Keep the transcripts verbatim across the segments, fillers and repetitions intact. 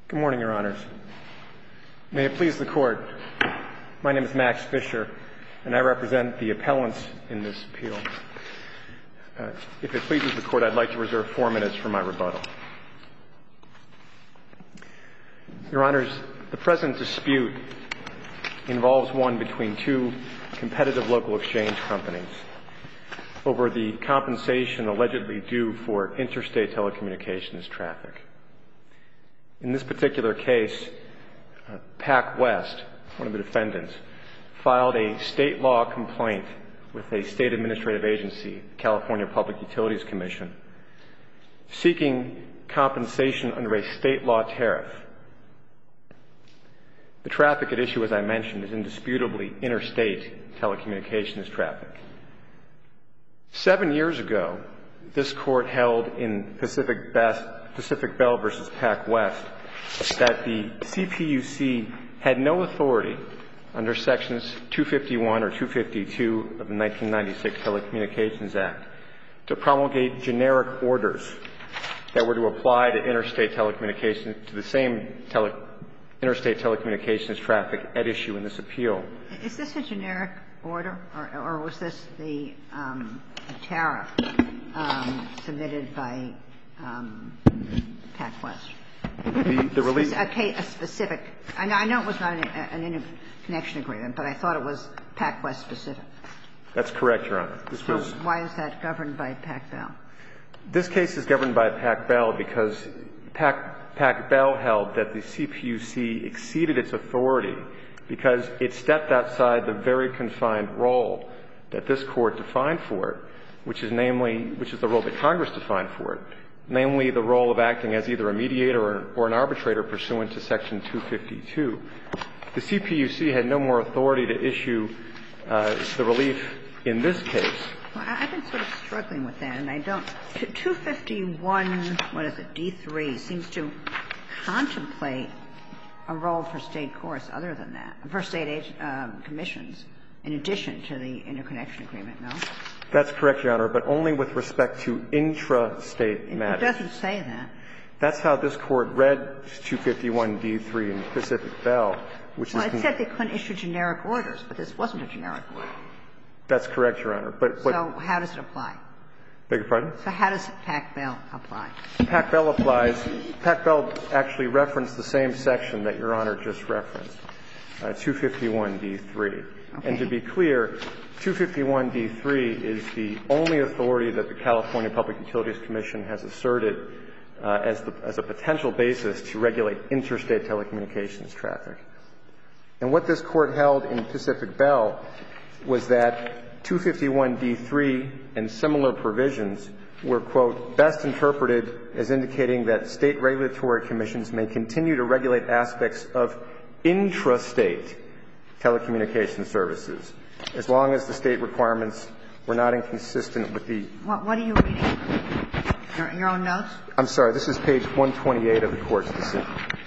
Good morning, Your Honors. May it please the Court, my name is Max Fisher, and I represent the appellants in this appeal. Uh, if it pleases the Court, I'd like to reserve four minutes for my rebuttal. Your Honors, the present dispute involves one between two competitive local exchange companies over the compensation allegedly due for interstate telecommunications traffic. In this particular case, uh, PacWest, one of the defendants, filed a state law complaint with a state administrative agency, California Public Utilities Commission, seeking compensation under a state law tariff. The traffic at issue, as I mentioned, is indisputably interstate telecommunications traffic. Seven years ago, this Court held in Pacific Best Pacific Bell versus PacWest that the C P U C had no authority under Sections two fifty-one or two fifty-two of the nineteen ninety-six Telecommunications Act to promulgate generic orders that were to apply to interstate telecommunications, to the same tele, interstate telecommunications traffic at issue in this appeal. Is this a generic order, or, or was this the um, tariff um, submitted by um, PacWest? The, the release, a, case, a specific. I know, I know it was not an, an interconnection agreement, but I thought it was PacWest specific. That's correct, Your Honor. This so was, why is that governed by PacBell? This case is governed by PacBell because Pac, PacBell held that the C P U C exceeded its authority because it stepped outside the very confined role that this Court defined for it, which is namely, which is the role that Congress defined for it, namely the role of acting as either a mediator or, or an arbitrator pursuant to Section two fifty-two. The C P U C had no more authority to issue uh, the relief in this case. Well, I've been sort of struggling with that, and I don't. two fifty-one, what is it, D three, seems to contemplate a role for state courts other than that, for state age, um, commissions, in addition to the interconnection agreement, no? That's correct, Your Honor, but only with respect to intra-state matters. It doesn't say that. That's how this Court read two fifty-one D three in Pacific Bell, which well, is... Well, it said they couldn't issue generic orders, but this wasn't a generic order. That's correct, Your Honor. But, but so how does it apply? Beg your pardon? So how does PacBell apply? PacBell applies. PacBell actually referenced the same section that Your Honor just referenced, uh, two fifty-one D three. Okay. And to be clear, two fifty-one D three is the only authority that the California Public Utilities Commission has asserted uh, as, the, as a potential basis to regulate interstate telecommunications traffic. And what this Court held in Pacific Bell was that two fifty-one D three and similar provisions were, quote, best interpreted as indicating that state regulatory commissions may continue to regulate aspects of intrastate telecommunications services, as long as the state requirements were not inconsistent with the... What, what are you reading? Your, your own notes? I'm sorry. This is page one twenty-eight of the Court's decision.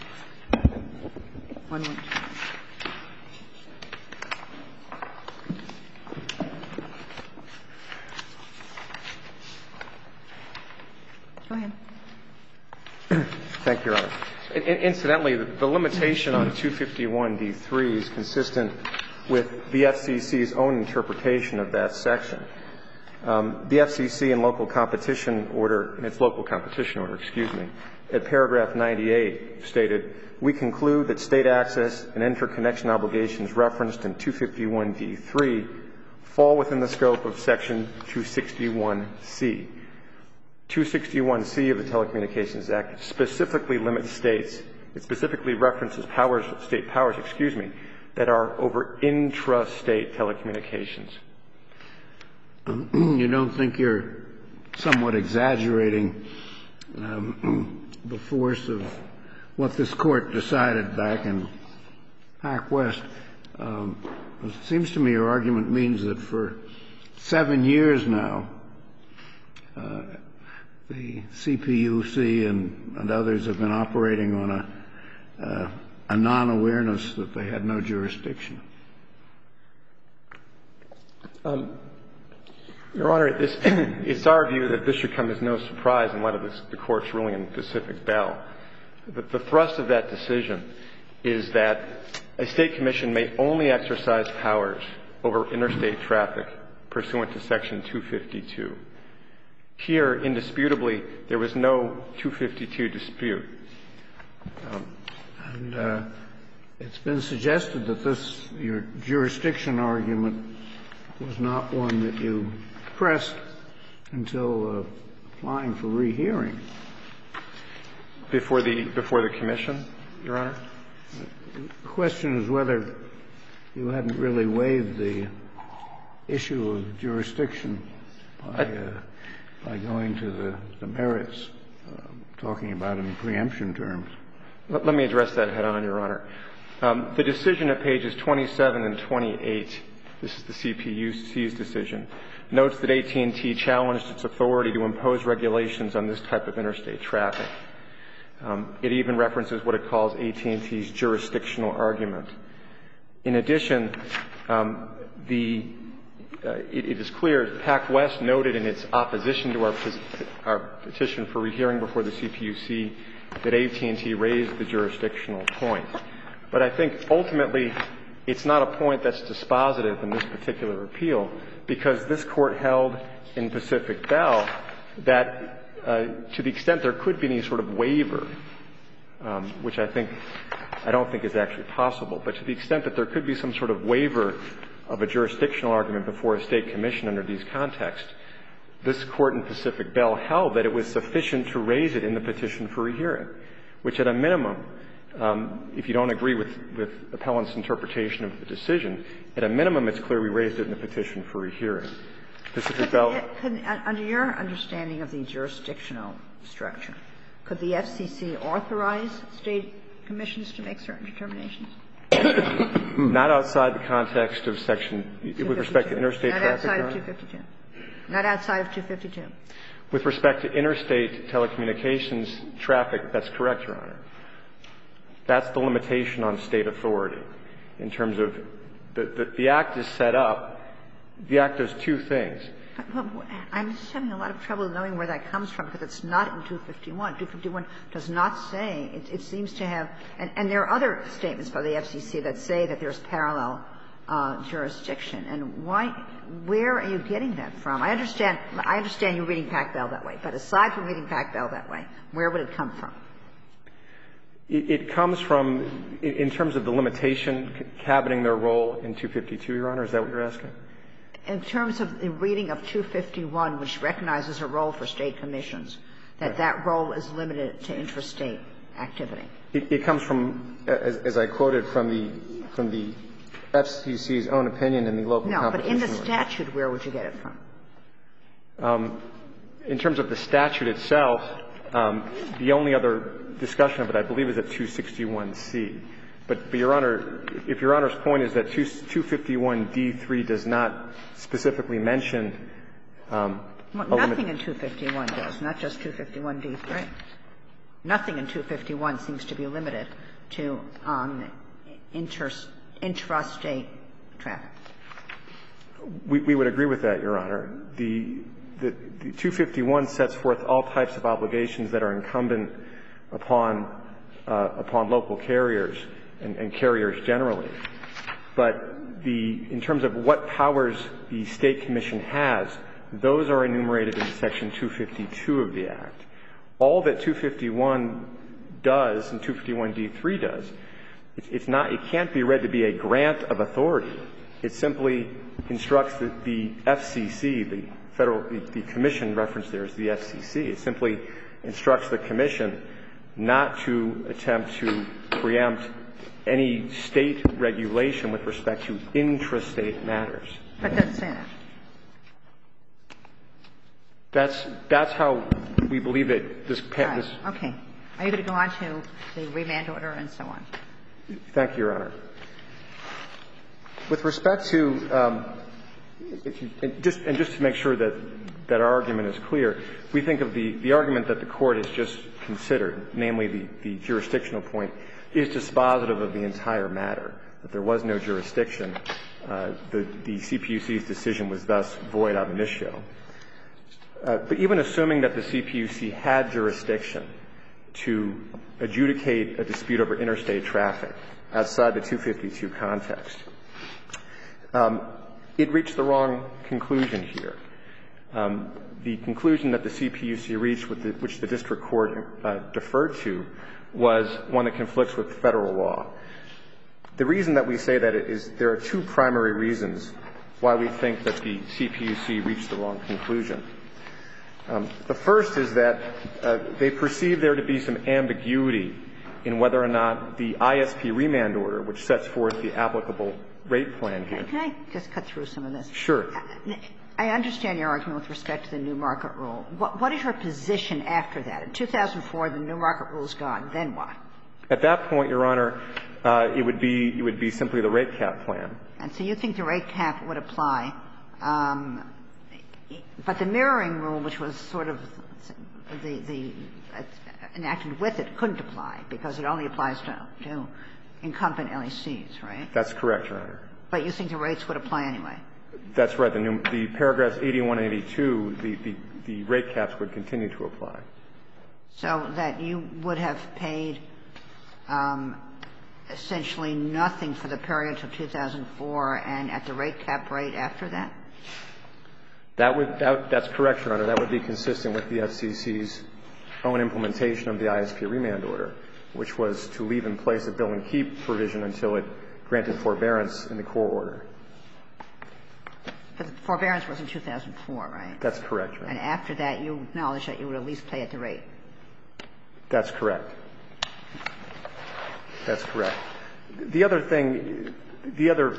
One more. Go ahead. Thank you, Your Honor. In, incidentally, the, the limitation on two fifty-one D three is consistent with the F C C's own interpretation of that section. Um, the F C C in local competition order, in its local competition order, excuse me, at paragraph ninety-eight stated, we conclude that state access and interconnection obligations referenced in two fifty-one D three fall within the scope of section two sixty-one C. two sixty-one C of the Telecommunications Act specifically limits states, it specifically references powers, state powers, excuse me, that are over intrastate telecommunications. You don't think you're somewhat exaggerating um, the force of what this Court decided back in PacWest? Um, it seems to me your argument means that for seven years now, uh, the C P U C and, and others have been operating on a, uh, a non-awareness that they had no jurisdiction. Um, Your Honor, this, it's our view that this should come as no surprise in light of this, the Court's ruling in Pacific Bell. The, the thrust of that decision is that a state commission may only exercise powers over interstate traffic pursuant to Section two fifty-two. Here, indisputably, there was no two fifty-two dispute. Um, and uh, it's been suggested that this, your jurisdiction argument, was not one that you pressed until uh, applying for rehearing. Before the before the commission, Your Honor? The question is whether you hadn't really waived the issue of jurisdiction by, uh, by going to the, the merits, uh, talking about it in preemption terms. Let, let me address that head on, Your Honor. Um, the decision at pages twenty-seven and twenty-eight, this is the C P U C's decision, notes that A T and T challenged its authority to impose regulations on this type of interstate traffic. Um, it even references what it calls A T and T's jurisdictional argument. In addition, um, the uh, it, it is clear PacWest noted in its opposition to our, our petition for rehearing before the C P U C that A T and T raised the jurisdictional point. But I think ultimately it's not a point that's dispositive in this particular appeal, because this Court held in Pacific Bell that uh, to the extent there could be any sort of waiver, um, which I think I don't think is actually possible, but to the extent that there could be some sort of waiver of a jurisdictional argument before a state commission under these contexts, this Court in Pacific Bell held that it was sufficient to raise it in the petition for rehearing, which at a minimum, um, if you don't agree with, with appellant's interpretation of the decision, at a minimum it's clear we raised it in the petition for rehearing. Pacific could Bell. The, could, under your understanding of the jurisdictional structure, could the F C C authorize state commissions to make certain determinations? Not outside the context of section, with respect to interstate Not traffic. Not outside of two fifty-two. Not outside of two fifty-two. With respect to interstate telecommunications traffic, that's correct, Your Honor. That's the limitation on state authority in terms of the, the, the Act is set up. The Act does two things. But, but I'm just having a lot of trouble knowing where that comes from, because it's not in two fifty-one. two fifty-one does not say, it, it seems to have, and, and there are other statements by the F C C that say that there's parallel uh, jurisdiction. And why, where are you getting that from? I understand, I understand you're reading PacBell that way, but aside from reading PacBell that way, where would it come from? It, it comes from, in, in terms of the limitation cabining their role in two fifty-two, Your Honor, is that what you're asking? In terms of the reading of two fifty-one, which recognizes a role for state commissions, that right. that role is limited to intrastate activity. It, it comes from, as, as I quoted, from the from the F C C's own opinion in the local no, competition. No, but in the statute, where would you get it from? Um, in terms of the statute itself, um, the only other discussion of it, I believe, is at two sixty-one C. But, but, Your Honor, if Your Honor's point is that two fifty-one D three does not specifically mention um, well, nothing in two fifty-one does, not just two fifty-one D three. Nothing in two fifty-one seems to be limited to um, inter, intrastate traffic. We, we would agree with that, Your Honor. The, the, the two fifty-one sets forth all types of obligations that are incumbent upon uh, upon local carriers and, and carriers generally. But the, in terms of what powers the State Commission has, those are enumerated in Section two fifty-two of the Act. All that two fifty-one does and two fifty-one D three does, it's, it's not, it can't be read to be a grant of authority. It simply instructs the, the F C C, the federal, the, the commission referenced there is the F C C. It simply instructs the commission not to attempt to preempt any state regulation with respect to intrastate matters. But it doesn't say that. That's, that's how we believe it. This, right. this Okay. Are you going to go on to the remand order and so on? Thank you, Your Honor. With respect to, um, if you, and just, and just to make sure that, that our argument is clear, we think of the, the argument that the Court has just considered, namely the, the jurisdictional point, is dispositive of the entire matter, that there was no jurisdiction. Uh, the, the C P U C's decision was thus void ab initio. Uh, but even assuming that the C P U C had jurisdiction, to adjudicate a dispute over interstate traffic outside the two fifty-two context. Um, it reached the wrong conclusion here. Um, the conclusion that the C P U C reached, with the, which the district court uh, deferred to, was one that conflicts with federal law. The reason that we say that is there are two primary reasons why we think that the C P U C reached the wrong conclusion. Um, the first is that uh, they perceive there to be some ambiguity in whether or not the I S P remand order, which sets forth the applicable rate plan here. Can I just cut through some of this? Sure. I understand your argument with respect to the new market rule. What, what is your position after that? In two thousand four, the new market rule is gone. Then what? At that point, Your Honor, uh, it would be it would be simply the rate cap plan. And so you think the rate cap would apply, um, but the mirroring rule, which was sort of the, the uh, enacted with it, couldn't apply because it only applies to, to incumbent L E Cs, right? That's correct, Your Honor. But you think the rates would apply anyway? That's right. The, new, the paragraphs eighty-one and eighty-two, the, the, the rate caps would continue to apply. So that you would have paid um, essentially nothing for the period until two thousand four and at the rate cap rate after that? That would, that, that's correct, Your Honor. That would be consistent with the F C C's own implementation of the I S P remand order, which was to leave in place a bill and keep provision until it granted forbearance in the core order. But the forbearance was in two thousand four, right? That's correct, Your Honor. And after that, you acknowledge that you would at least pay at the rate? That's correct. That's correct. The other thing, the other,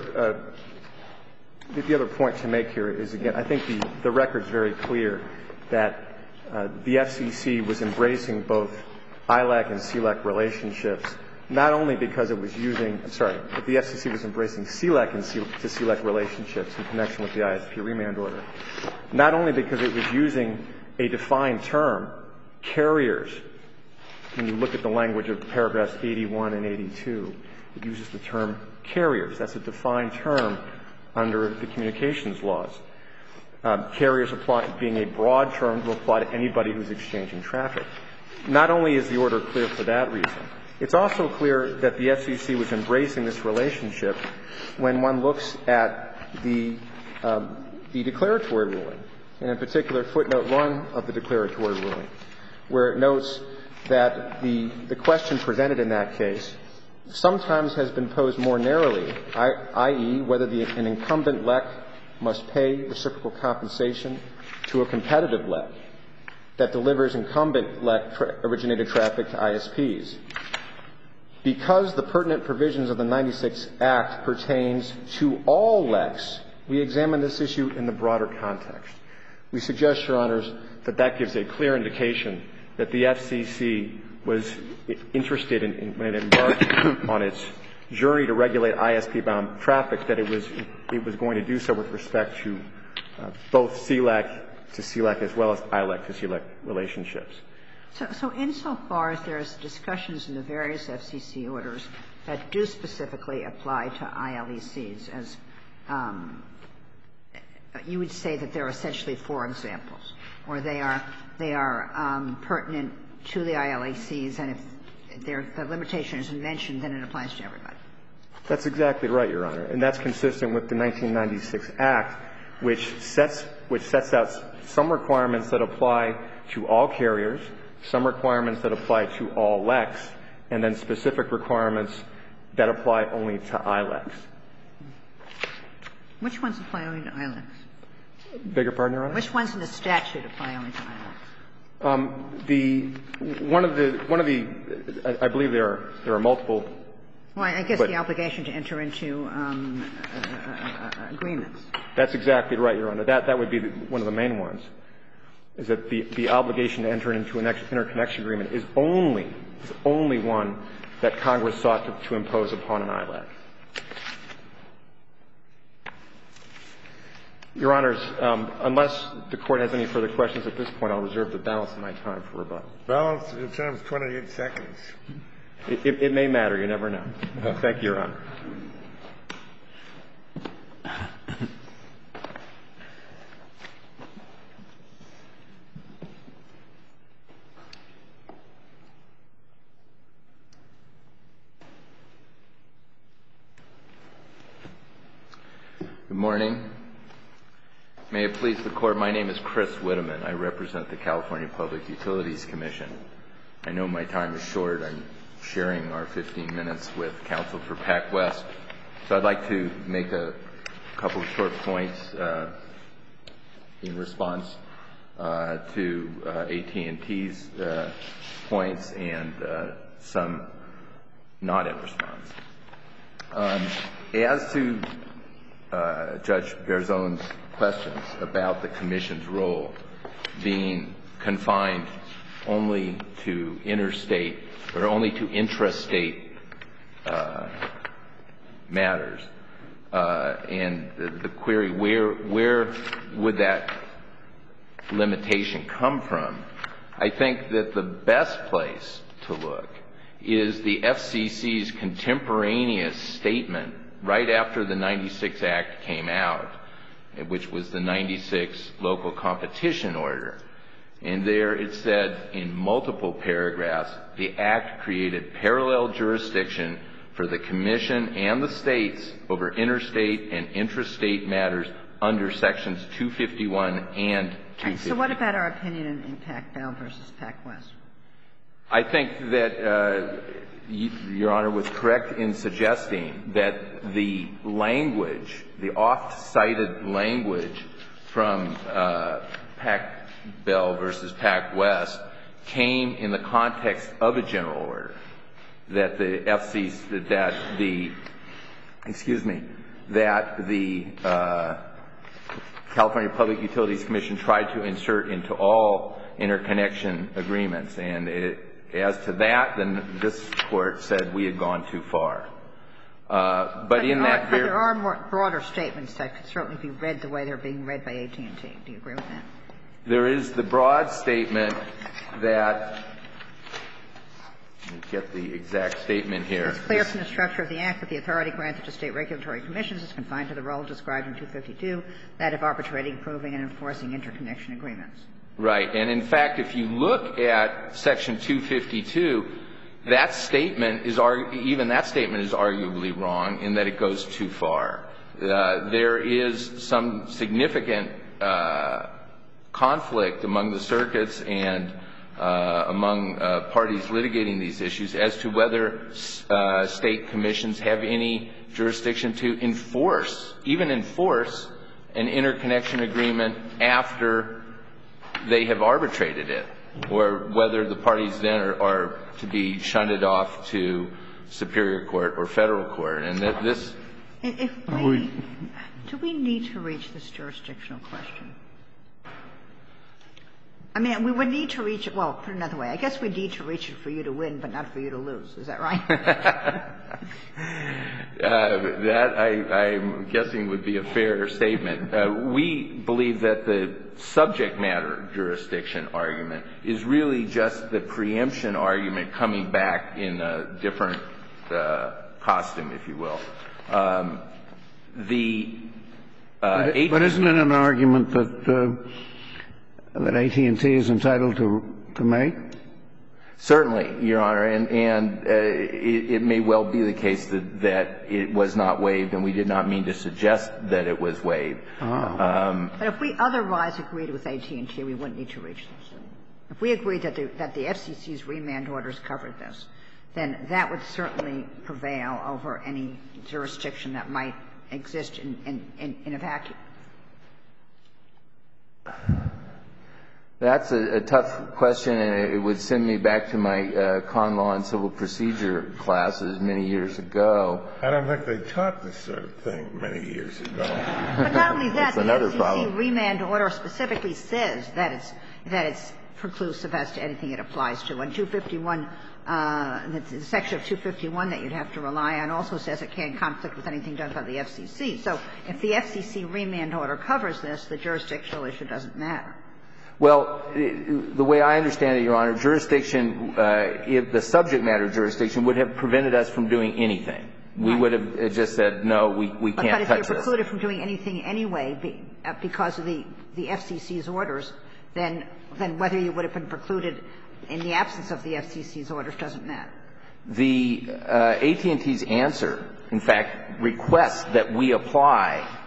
uh, the other point to make here is, again, I think the, the record's very clear that uh, the F C C was embracing both I L A C and C L A C relationships, not only because it was using, I'm sorry, but the F C C was embracing C L A C and C, to C L A C relationships in connection with the I S P remand order, not only because it was using a defined term, carriers. When you look at the language of paragraphs eighty-one and eighty-two, it uses the term carriers. That's a defined term under the communications laws. Um, carriers apply, being a broad term to apply to anybody who's exchanging traffic. Not only is the order clear for that reason, it's also clear that the F C C was embracing this relationship when one looks at the, um, the declaratory ruling, and in particular footnote one of the declaratory ruling, where it notes that the, the question presented in that case sometimes has been posed more narrowly, that is, whether the, an incumbent L E C must pay reciprocal compensation to a competitive L E C that delivers incumbent L E C tra- originated traffic to I S Ps. Because the pertinent provisions of the ninety-six Act pertains to all L E Cs, we examine this issue in the broader context. We suggest, Your Honors, that that gives a clear indication that the F C C was interested in, in when it embarked on its journey to regulate I S P-bound traffic, that it was it was going to do so with respect to uh, both C L A C to C L A C as well as I L A C to C L A C relationships. So, so insofar as there's discussions in the various F C C orders that do specifically apply to I L E Cs, as um, you would say that there are essentially four examples, or they are they are um, pertinent to the I L E Cs, and if there, the limitation isn't mentioned, then it applies to everybody. That's exactly right, Your Honor, and that's consistent with the nineteen ninety-six Act, which sets which sets out some requirements that apply to all carriers, some requirements that apply to all L E Cs, and then specific requirements that apply only to I L E Cs. Which ones apply only to I L E Cs? Beg your pardon, Your Honor? Which ones in the statute apply only to I L E Cs? Um, the one of the one of the I, I believe there are there are multiple. Well, I guess but the obligation to enter into um, uh, uh, uh, agreements. That's exactly right, Your Honor. That that would be the, one of the main ones. Is that the the obligation to enter into an interconnection agreement is only is only one that Congress sought to, to impose upon an I L E C. Your Honors, um, unless the Court has any further questions at this point, I'll reserve the balance of my time for rebuttal. Balance of the term is twenty-eight seconds. It, it, it may matter. You never know. Thank you, Your Honor. Good morning. May it please the Court, my name is Chris Whitteman. I represent the California Public Utilities Commission. I know my time is short. I'm sharing our fifteen minutes with counsel for PacWest. So I'd like to make a couple of short points uh, in response uh, to uh, A T and T's uh, points and uh, some not in response. Um, as to uh, Judge Berzon's questions about the Commission's role being confined only to interstate or only to intrastate uh, matters, uh, and the, the query where where would that limitation come from? I think that the best place to look is the F C C's contemporaneous statement right after the ninety-six Act came out, which was the ninety-six Local Competition Order. And there it said in multiple paragraphs, the Act created parallel jurisdiction for the Commission and the states over interstate and intrastate matters under Sections two fifty-one and two fifty. So what about our opinion in, in PacBell versus PacWest? I think that uh, you, Your Honor was correct in suggesting that the language, the oft-cited language from uh, PacBell versus PacWest came in the context of a general order, that the F C C, that the, excuse me, that the uh, California Public Utilities Commission tried to insert into all interconnection agreements. And it, as to that, then this Court said we had gone too far. Uh, but, but in are, that but very there are more broader statements that could certainly be read the way they're being read by A T and T. Do you agree with that? There is the broad statement that, let me get the exact statement here. It's clear from the structure of the Act that the authority granted to state regulatory commissions is confined to the role described in two fifty-two, that of arbitrating, proving, and enforcing interconnection agreements. Right. And in fact, if you look at Section two fifty-two, that statement is, even that statement is arguably wrong in that it goes too far. Uh, there is some significant uh, conflict among the circuits and uh, among uh, parties litigating these issues as to whether uh, state commissions have any jurisdiction to enforce, even enforce, an interconnection agreement after they have arbitrated it, or whether the parties then are, are to be shunted off to Superior Court or Federal Court. And that this if we, do we need to reach this jurisdictional question? I mean, we would need to reach it. Well, put it another way. I guess we need to reach it for you to win, but not for you to lose. Is that right? uh, that, I, I'm guessing, would be a fair statement. Uh, we believe that the subject matter jurisdiction argument is really just the preemption argument coming back in a different uh, costume, if you will. Um, the uh, but, but isn't it an argument that uh, that A T and T is entitled to, to make? Certainly, Your Honor, and, and uh, it, it may well be the case that, that it was not waived, and we did not mean to suggest that it was waived. Oh. Um, but if we otherwise agreed with A T and T, we wouldn't need to reach this. If we agreed that the, that the F C C's remand orders covered this, then that would certainly prevail over any jurisdiction that might exist in, in, in, in a vacuum. That's a, a tough question, and it would send me back to my uh, con law and civil procedure classes many years ago. I don't think they taught this sort of thing many years ago. But not only that, the another F C C problem. remand order specifically says that it's that it's preclusive as to anything it applies to. And two fifty-one, uh, the section of two fifty-one that you'd have to rely on also says it can't conflict with anything done by the F C C. So if the F C C remand order covers this, the jurisdictional issue doesn't matter. Well, the way I understand it, Your Honor, jurisdiction, uh, if the subject matter jurisdiction would have prevented us from doing anything. We right. would have just said, no, we, we but, can't but touch if you're this. precluded from doing anything anyway be, uh, because of the, the F C C's orders, then, then whether you would have been precluded in the absence of the F C C's orders doesn't matter. The uh, A T and T's answer, in fact, requests that we apply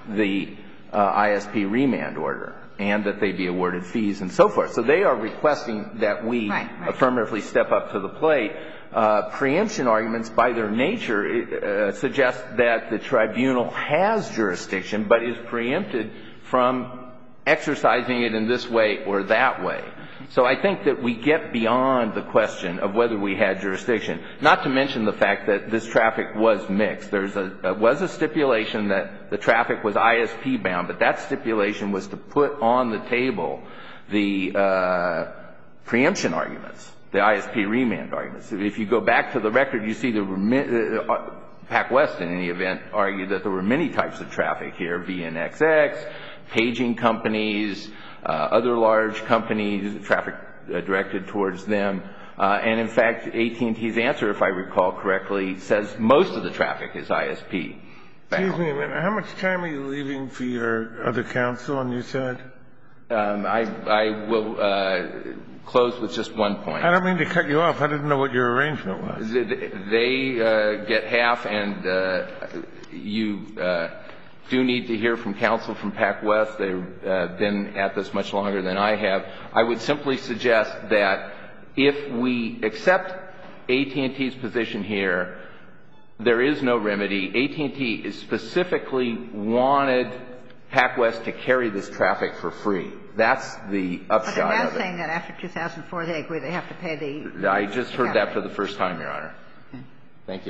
the uh, I S P remand order and that they be awarded fees and so forth. So they are requesting that we right, right. affirmatively step up to the plate. Uh, preemption arguments, by their nature, uh, suggest that the tribunal has jurisdiction but is preempted from exercising it in this way or that way. So I think that we get beyond the question of whether we had jurisdiction, not to mention the fact that this traffic was mixed. There's a, uh, was a stipulation that the traffic was I S P bound, but that stipulation was to put on the table the uh, preemption arguments, the I S P remand arguments. If you go back to the record, you see the uh, PacWest, in any event, argued that there were many types of traffic here, V N X X, paging companies, uh, other large companies, traffic uh, directed towards them. Uh, and in fact, A T and T's answer, if I recall correctly, says most of the traffic is I S P bound. Excuse me a minute. How much time are you leaving for your other counsel on your side? Um, I, I will uh, close with just one point. I don't mean to cut you off. I didn't know what your arrangement was. They uh, get half, and uh, you uh, do need to hear from counsel from PacWest. They've uh, been at this much longer than I have. I would simply suggest that if we accept A T and T's position here, there is no remedy. A T and T is specifically wanted PacWest to carry this traffic for free. That's the upshot but they're now of it. saying that after two thousand four they agree they have to pay the... I just heard that for the first time, Your Honor. Okay. Thank you.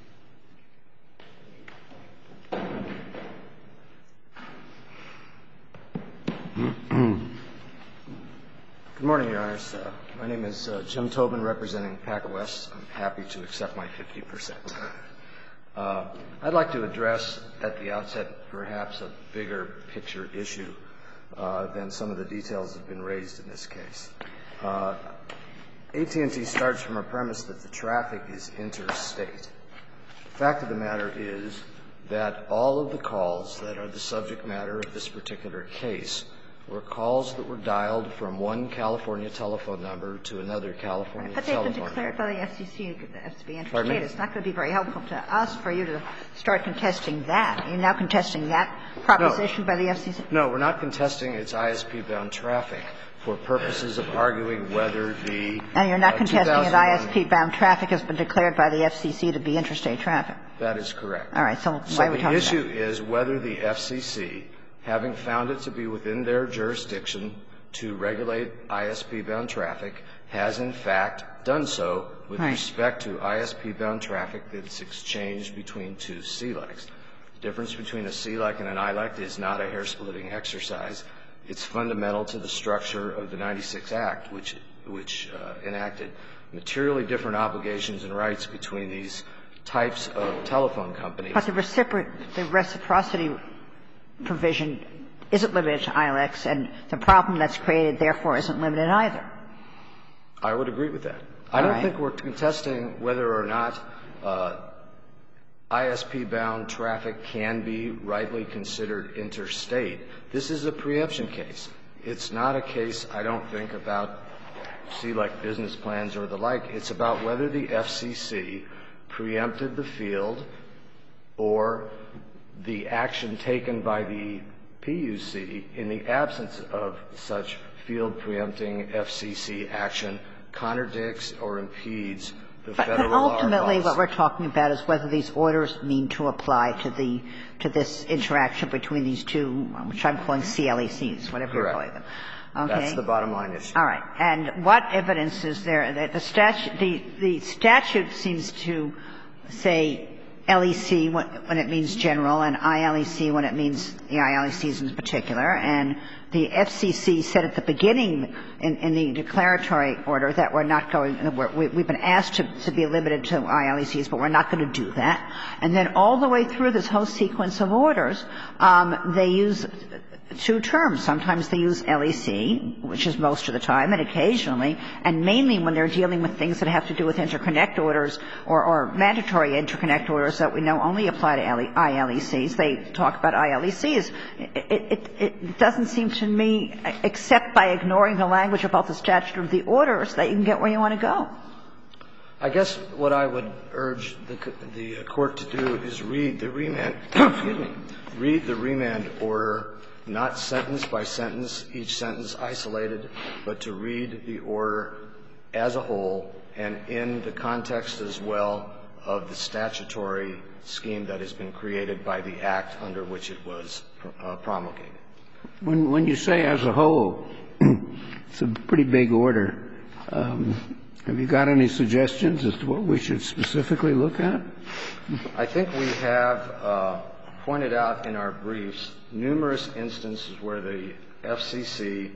Good morning, Your Honors. Uh, my name is uh, Jim Tobin, representing PacWest. I'm happy to accept my fifty percent. Uh, I'd like to address at the outset perhaps a bigger picture issue uh, than some of the details that have been raised in this case. Uh, A T and T starts from a premise that the traffic is interstate. The fact of the matter is that all of the calls that are the subject matter of this particular case were calls that were dialed from one California telephone number to another California but telephone they've been declared by the F C C to be interstate. It's not going to be very helpful to us for you to start contesting that. You're now contesting that proposition no. by the F C C? No, we're not contesting its I S P-bound traffic for purposes of arguing whether the... And you're not uh, contesting that I S P-bound traffic has been declared by the F C C to be interstate traffic? That is correct. All right. So why so are we talking about the issue is whether the F C C, having found it to be within their jurisdiction to regulate I S P-bound traffic, has in fact done so with right. respect to I S P-bound traffic that's exchanged between two C L E Cs. The difference between a C L E C and an I L E C is not a hair-splitting exercise. It's fundamental to the structure of the ninety-six Act, which, which uh, enacted materially different obligations and rights between these types of telephone companies. But the, recipro- the reciprocity provision isn't limited to I L E Cs, and the problem that's created, therefore, isn't limited either. I would agree with that. I All don't right. think we're contesting whether or not uh, I S P-bound traffic can be rightly considered interstate. This is a preemption case. It's not a case, I don't think, about C L E C business plans or the like. It's about whether the F C C preempted the field or the action taken by the P U C in the absence of such field preempting F C C action contradicts or impedes the but, federal but ultimately law. what we're talking about is whether these orders mean to apply to the to this interaction between these two, which I'm calling C L E Cs, whatever Correct. you're calling them. Okay. That's the bottom line issue. All right. And what evidence is there that the statute the, the statute seems to say L E C when, when it means general and I L E C when it means the I L E Cs in particular, and the F C C said at the beginning in, in the declaratory order that we're not going we're, we, we've been asked to, to be limited to I L E Cs, but we're not going to do that. And then all the way through this whole sequence of orders, um, they use two terms. Sometimes they use L E C, which is most of the time, and occasionally, and mainly when they're dealing with things that have to do with interconnect orders or, or mandatory interconnect orders that we know only apply to I L E Cs. They talk about I L E Cs. It, it, it doesn't seem to me, except by ignoring the language of both the statute and the orders, that you can get where you want to go. I guess what I would urge the, the court to do is read the remand, excuse me, read the remand order, not sentence by sentence, each sentence isolated, but to read the order as a whole and in the context as well of the statutory scheme that has been created by the act under which it was uh, promulgated. When, when you say as a whole, it's a pretty big order. Um, have you got any suggestions as to what we should specifically look at? I think we have uh, pointed out in our briefs numerous instances where the F C C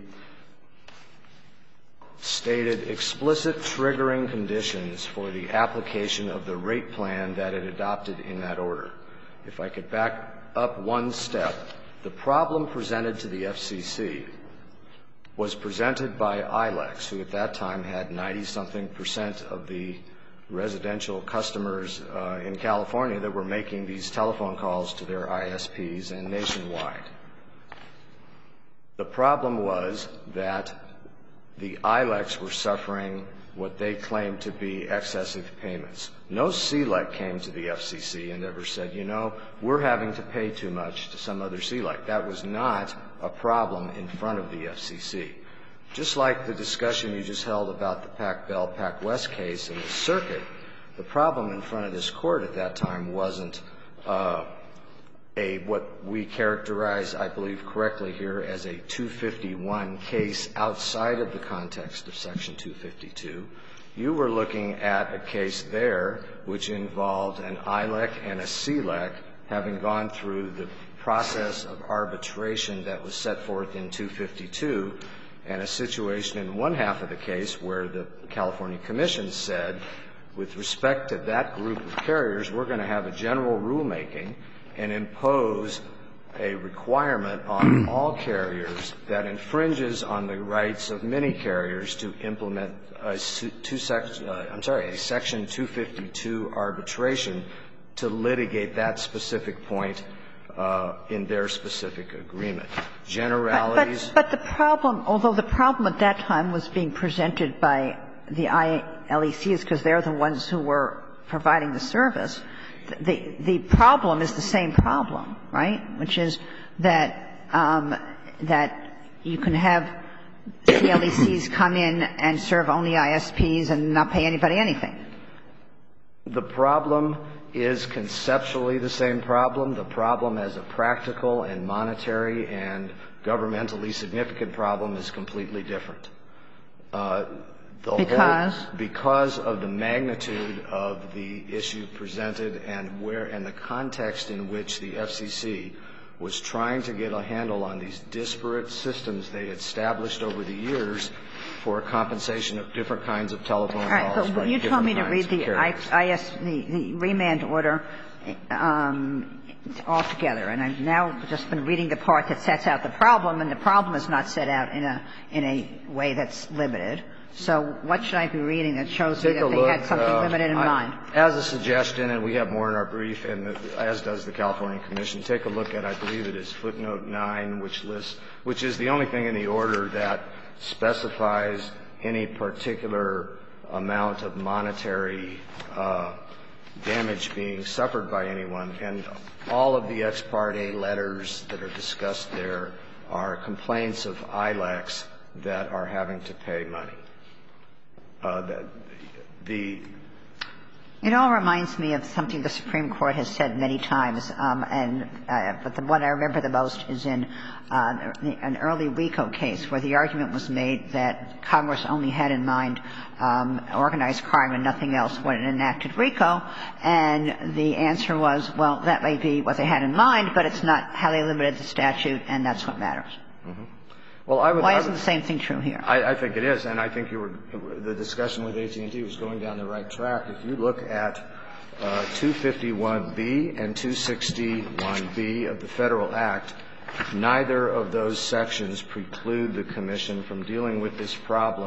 stated explicit triggering conditions for the application of the rate plan that it adopted in that order. If I could back up one step, the problem presented to the F C C was presented by I L E X, who at that time had ninety-something percent of the residential customers uh, in California that were making these telephone calls to their I S Ps and nationwide. The problem was that the I L E X were suffering what they claimed to be excessive payments. No C L E C came to the F C C and ever said, you know, we're having to pay too much to some other C L E C. That was not a problem in front of the F C C. Just like the discussion you just held about the Pac-Bell, Pac-West case in the circuit, the problem in front of this court at that time wasn't uh, a what we characterize, I believe correctly here, as a two fifty-one case outside of the context of Section two fifty-two. You were looking at a case there which involved an I L E C and a C L E C having gone through the process of arbitration that was set forth in two fifty-two, and a situation in one half of the case where the California Commission said, with respect to that group of carriers, we're going to have a general rulemaking and impose a requirement on all carriers that infringes on the rights of many carriers to implement a, two sec, uh, I'm sorry, a Section two fifty-two arbitration to litigate that specific point uh, in their specific agreement. Generalities. But, but, but the problem, although the problem at that time was being presented by the I L E Cs because they're the ones who were providing the service, the the problem is the same problem, right? Which is that um, that you can have the L E Cs come in and serve only I S Ps and not pay anybody anything. The problem is conceptually the same problem. The problem as a practical and monetary and governmentally significant problem is completely different. Uh, The because? Whole, because of the magnitude of the issue presented and where and the context in which the F C C was trying to get a handle on these disparate systems they had established over the years for compensation of different kinds of telephone All right, calls. but you told me to read the I S the, the remand order um, altogether, and I've now just been reading the part that sets out the problem, and the problem is not set out in a in a way that's limited. So what should I be reading that shows me that they look, had something uh, limited in I, mind? As a suggestion, and we have more in our brief, and the, as does the California Commission, take a look at, I believe it is footnote nine, which lists, which is the only thing in the order that specifies any particular amount of monetary uh, damage being suffered by anyone. And all of the ex parte letters that are discussed there are complaints of I L E Cs that are having to pay money. Uh, the, the It all reminds me of something the Supreme Court has said many times, um, and uh, but the one I remember the most is in uh, an early RICO case where the argument was made that Congress only had in mind um, organized crime and nothing else when it enacted RICO, and the answer was, well, that may be what they had in mind, but it's not how they limited the statute, and that's what matters. Mm-hmm. Well, I would, Why I isn't would, the same thing true here? I, I think it is, and I think you were, the discussion with A T and T was going down the right track. If you look at uh, two fifty-one B and two sixty-one B of the Federal Act, neither of those sections preclude the Commission from dealing with this problem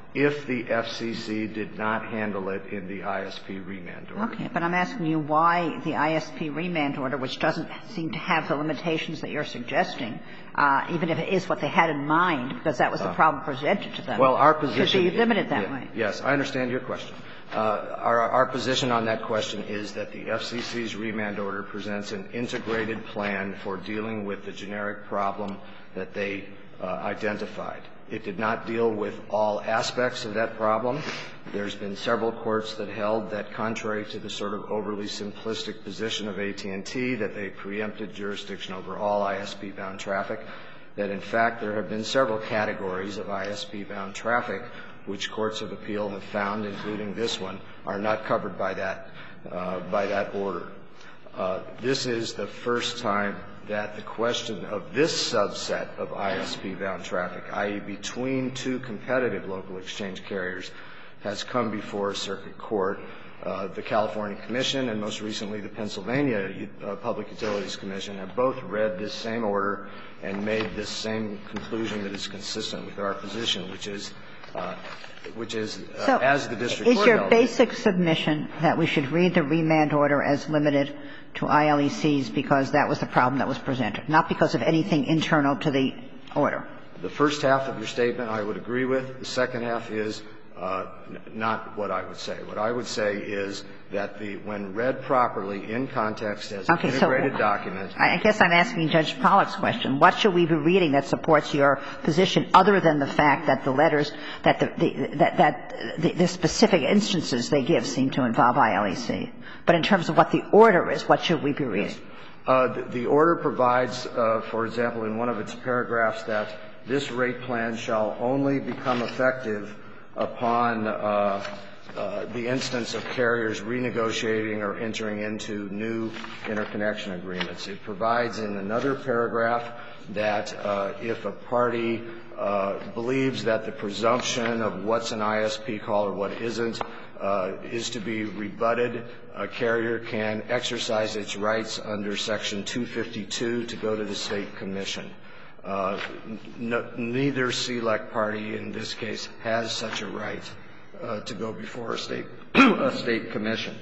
if the F C C did not handle it in the I S P remand order. Okay. But I'm asking you why the I S P remand order, which doesn't seem to have the limitations that you're suggesting, uh, even if it is what they had in mind, because that was the problem presented to them. Well, our position should be limited that yeah, way. Yes, I understand your question. Uh, our, our position on that question is that the F C C's remand order presents an integrated plan for dealing with the generic problem that they uh, identified. It did not deal with all aspects of that problem. There's been several courts that held that, contrary to the sort of overly simplistic position of A T and T, that they preempted jurisdiction over all I S P-bound traffic, that in fact there have been several categories of I S P-bound traffic which courts of appeal have found, including this one, are not covered by that, uh, by that order. Uh, this is the first time that the question of this subset of I S P-bound traffic, that is between two competitive local exchange carriers, has come before a circuit court. Uh, the California Commission and most recently the Pennsylvania uh, Public Utilities Commission have both read this same order and made this same conclusion that is consistent with our position, which is uh, which is, uh, so as the district is court your held, basic submission that we should read the remand order as limited to I L E Cs because that was the problem that was presented, not because of anything internal to the order? The first half of your statement I would agree with. The second half is uh, n- not what I would say. What I would say is that the when read properly in context as an okay, integrated so document. I guess I'm asking Judge Pollack's question. What should we be reading that supports your position other than the fact that the letters, that the, the that, that the, the specific instances they give seem to involve I L E C? But in terms of what the order is, what should we be reading? Uh, the, the order provides, uh, for example, in one of its paragraphs that this rate plan shall only become effective upon uh, uh, the instance of carriers renegotiating or entering into new interconnection agreements. It provides in another paragraph that uh, if a party uh, believes that the presumption of what's an I S P call or what isn't uh, is to be rebutted, a carrier can exercise its rights under Section two fifty-two to go to the State Commission. Uh, n- neither S E L E C party in this case has such a right uh, to go before a state a state commission.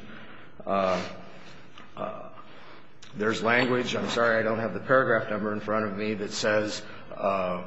Uh, uh, there's language. I'm sorry I don't have the paragraph number in front of me that says uh,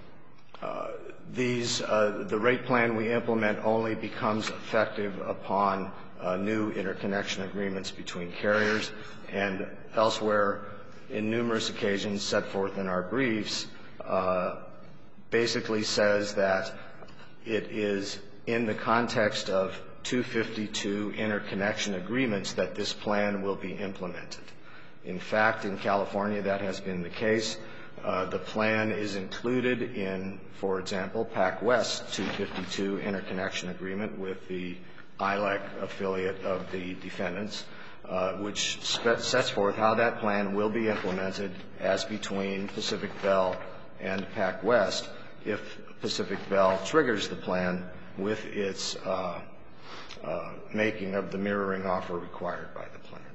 uh, these uh, the rate plan we implement only becomes effective upon uh, new interconnection agreements between carriers, and elsewhere in numerous occasions set forth in our briefs, uh, basically says that it is in the context of two fifty-two interconnection agreements that this plan will be implemented. In fact, in California, that has been the case. Uh, the plan is included in, for example, PacWest two fifty-two interconnection agreement with the I L E C affiliate of the defendants, Uh, which spe- sets forth how that plan will be implemented as between Pacific Bell and PacWest if Pacific Bell triggers the plan with its uh, uh, making of the mirroring offer required by the plan.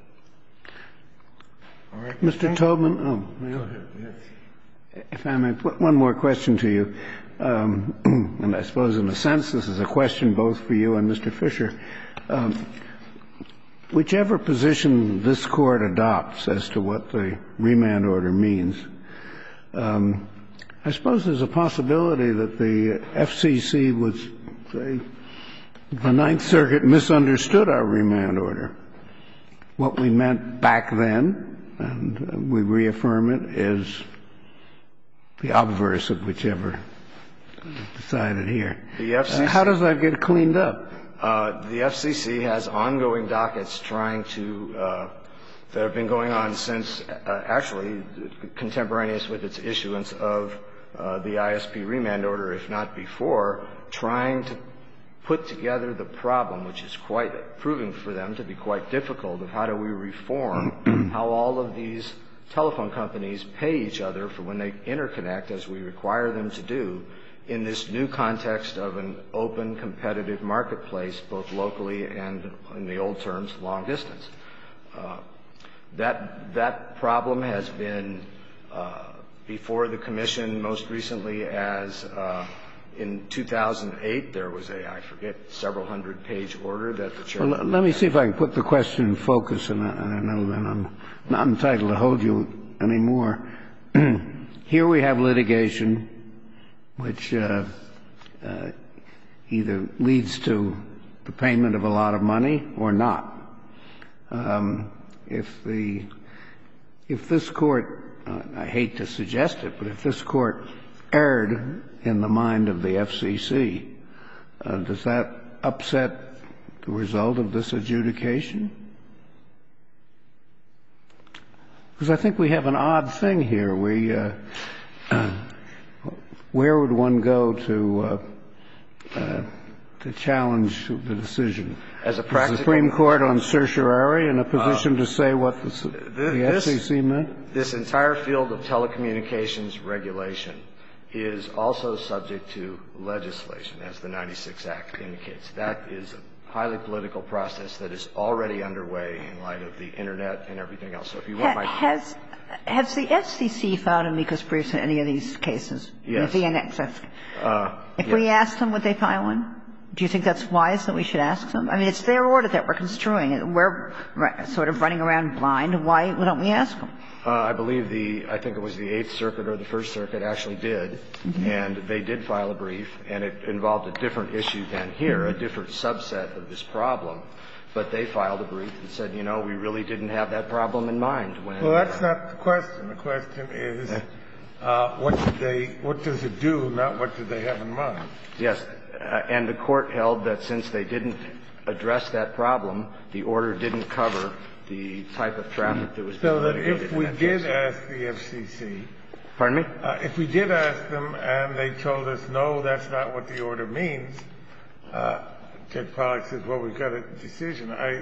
All right. Mister Tobin, oh, Go ahead. Yes. if I may put one more question to you, um, and I suppose in a sense this is a question both for you and Mister Fisher. Um, Whichever position this Court adopts as to what the remand order means, um, I suppose there's a possibility that the F C C would say the Ninth Circuit misunderstood our remand order. What we meant back then, and we reaffirm it, is the obverse of whichever decided here. The F C C, uh, how does that get cleaned up? Uh, the F C C has ongoing dockets trying to uh, that have been going on since uh, actually contemporaneous with its issuance of uh, the I S P remand order, if not before, trying to put together the problem, which is quite proving for them to be quite difficult, of how do we reform how all of these telephone companies pay each other for when they interconnect, as we require them to do, in this new context of an open, competitive marketplace, both locally and, in the old terms, long distance. Uh, that that problem has been uh, before the Commission most recently as uh, in two thousand eight, there was a, I forget, several hundred page order that the chairman. Well, let me see if I can put the question in focus, and I, and I know that I'm not entitled to hold you anymore. Here we have litigation which uh, uh, either leads to the payment of a lot of money or not. Um, if the if this court, uh, I hate to suggest it, but if this court erred in the mind of the F C C, uh, does that upset the result of this adjudication? Because I think we have an odd thing here. We, uh, uh, where would one go to uh, uh, to challenge the decision? As a Is practical, the Supreme Court on certiorari in a position uh, to say what the, the this, F C C meant? This entire field of telecommunications regulation is also subject to legislation, as the ninety-six Act indicates. That is a highly political process that is already underway in light of the Internet and everything else. So if you want my... Has, has the F C C filed amicus briefs in any of these cases? Yes. The V N X. Uh, if yes. we ask them, would they file one? Do you think that's wise that we should ask them? I mean, it's their order that we're construing, and we're sort of running around blind. Why don't we ask them? Uh, I believe the, I think it was the Eighth Circuit or the First Circuit actually did, mm-hmm. and they did file a brief, and it involved a different issue than here, mm-hmm. a different subset of this problem. But they filed a brief that said, you know, we really didn't have that problem in mind when. Well, that's not the question. The question is, uh, what did they, what does it do, not what did they have in mind? Yes. Uh, and the court held that since they didn't address that problem, the order didn't cover the type of traffic that was being so that litigated. If we that did case. ask the F C C. Pardon me? Uh, if we did ask them and they told us, no, that's not what the order means, uh, Judge Pollack says, well, we've got a decision. I,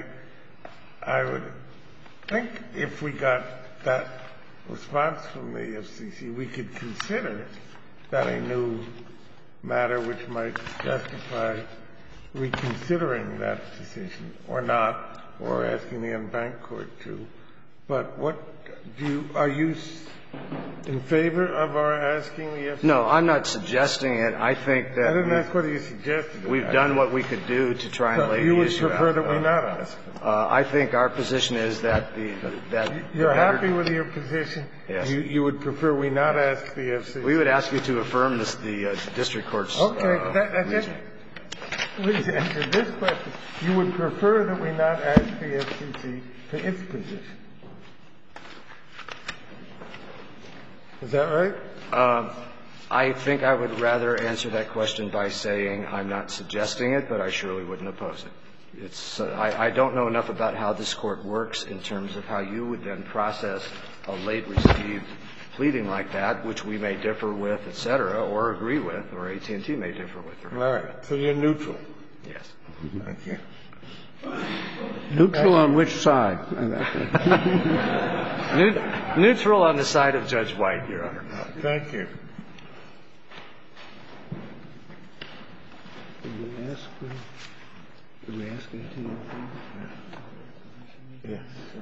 I would think if we got that response from the F C C, we could consider that a new matter which might justify reconsidering that decision or not, or asking the en-banc court to. But what do you, are you in favor of our asking the F C C? No, I'm not suggesting it. I think that I didn't ask whether you suggested it. We've done what we could do to try and so lay you the would issue prefer out. that we not ask them? Uh, I think our position is that the that You're the better, happy with your position? Yes. You, you would prefer we not ask the F C C? We would ask you to affirm this, the uh, district court's. Okay, uh, that, that's it. reasoning. Please answer this question. You would prefer that we not ask the F C C to its position? Is that right? Uh, I think I would rather answer that question by saying I'm not suggesting it, but I surely wouldn't oppose it. It's, uh, I, I don't know enough about how this court works in terms of how you would then process a late received pleading like that, which we may differ with, et cetera, or agree with, or A T and T may differ with. All right. So you're neutral? Yes. Thank you. Neutral on which side? Neutral on the side of Judge White, Your Honor. Thank you. Did we ask? Did we ask A T and T? Yes.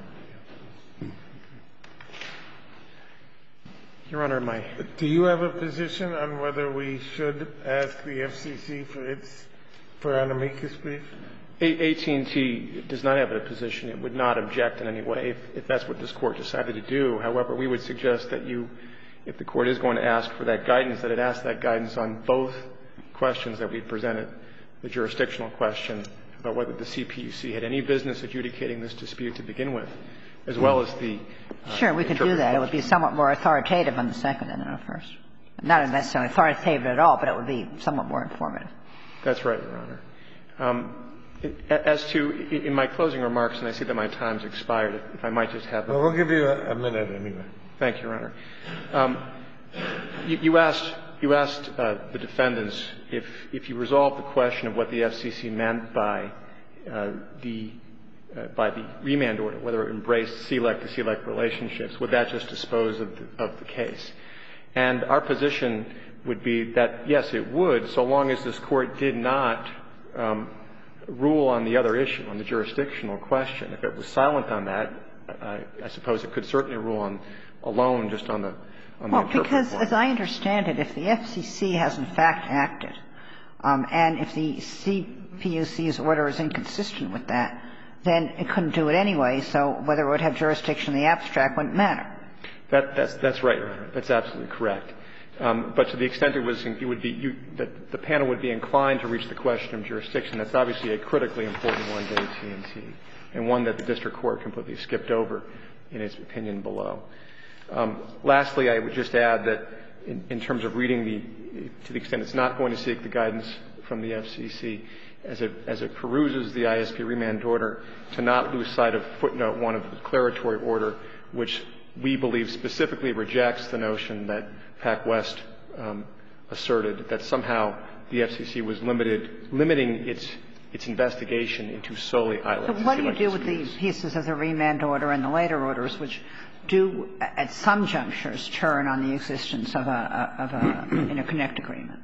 Your Honor, my... Do you have a position on whether we should ask the F C C for its, for an amicus brief? A T and T does not have a position. It would not object in any way if, if that's what this Court decided to do. However, we would suggest that you, if the Court is going to ask for that guidance, that it ask that guidance on both questions that we presented, the jurisdictional question about whether the C P U C had any business adjudicating this dispute to begin with, as well as the uh, Sure, we could do that. It would be somewhat more authoritative on the second than on the first. Not necessarily authoritative at all, but it would be somewhat more informative. That's right, Your Honor. Um, As to, in my closing remarks, and I see that my time's expired, if I might just have a... Well, we'll give you a, a minute anyway. Thank you, Your Honor. Um, you, you asked, you asked uh, the defendants if, if you resolved the question of what the F C C meant by uh, the uh, by the remand order, whether it embraced C L E C to C L E C relationships, would that just dispose of the, of the case? And our position would be that, yes, it would, so long as this Court did not um, rule on the other issue, on the jurisdictional question. If it was silent on that, I, I suppose it could certainly rule on alone just on the on the Well, because one. as I understand it, if the F C C has in fact acted Um, and if the C P U C's order is inconsistent with that, then it couldn't do it anyway, so whether it would have jurisdiction in the abstract wouldn't matter. That, that's, that's right, Your Honor. That's absolutely correct. Um, but to the extent it was, it would be, you, that the panel would be inclined to reach the question of jurisdiction, that's obviously a critically important one to A T and T, and one that the district court completely skipped over in its opinion below. Um, lastly, I would just add that in, in terms of reading the, to the extent it's not going to seek the guidance from the F C C, as it, as it peruses the I S P remand order, to not lose sight of footnote one of the declaratory order, which we believe specifically rejects the notion that PacWest um, asserted that somehow the F C C was limited, limiting its its investigation into solely I L E C. So what do you do with the pieces of the remand order and the later orders, which do, at some junctures, turn on the existence of a, of a interconnect agreement?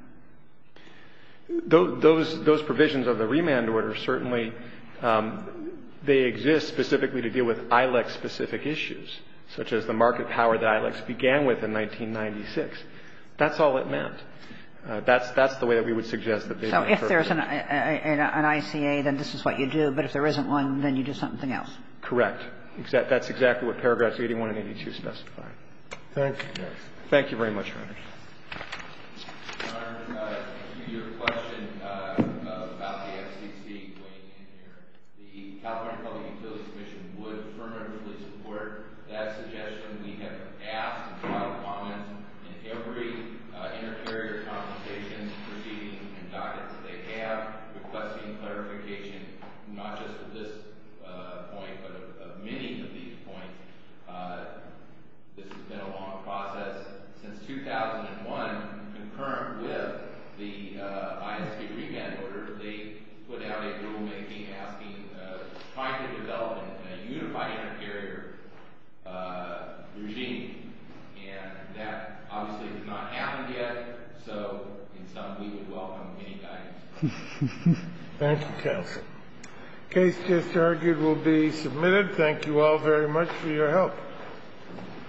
Those, those provisions of the remand order certainly, um, they exist specifically to deal with I L E C-specific issues, such as the market power that I L E C began with in nineteen ninety-six. That's all it meant. Uh, that's, that's the way that we would suggest that they So be if there's an, interpreted. a, a, an I C A, then this is what you do, but if there isn't one, then you do something else. Correct. Exact, that's exactly what paragraphs eighty-one and eighty-two specify. Thank you. Thank you very much, Your Honors. Your Honor, uh, to your question uh, about the F C C weighing in here, the California Public Utilities Commission would affirmatively support that suggestion. We have asked and filed comments in every uh, intercarrier compensation proceeding and dockets that they have, requesting clarification, not just of this uh, point, but of, of many of these points. Uh, this has been a long process. Since two thousand one, concurrent with the uh, I S P remand order, they put out a rulemaking asking, uh, trying to develop a, a unified intercarrier uh, regime. And that obviously has not happened yet, so in sum, we would welcome any guidance. Thank you, counsel. Case just argued will be submitted. Thank you all very much for your help.